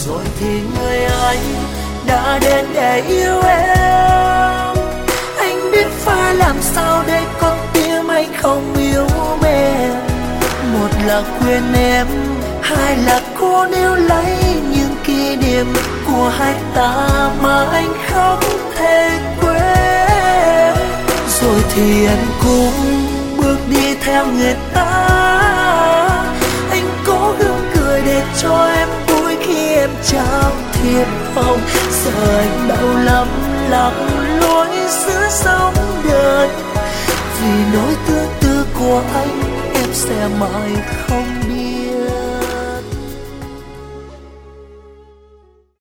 rồi thì người ấy đã đến để yêu em. Anh biết phải làm sao để con tim anh không yêu em. Một là quên em, hai là cố níu lấy những kỷ niệm của hai ta mà anh không thể quên. Rồi thì anh cũng bước đi theo người ta. Anh cố gắng cười để cho em vui khi em trao thiệp hồng. Giờ anh đau lắm lặng lối giữa dòng đời, vì nỗi tương tư của anh em sẽ mãi không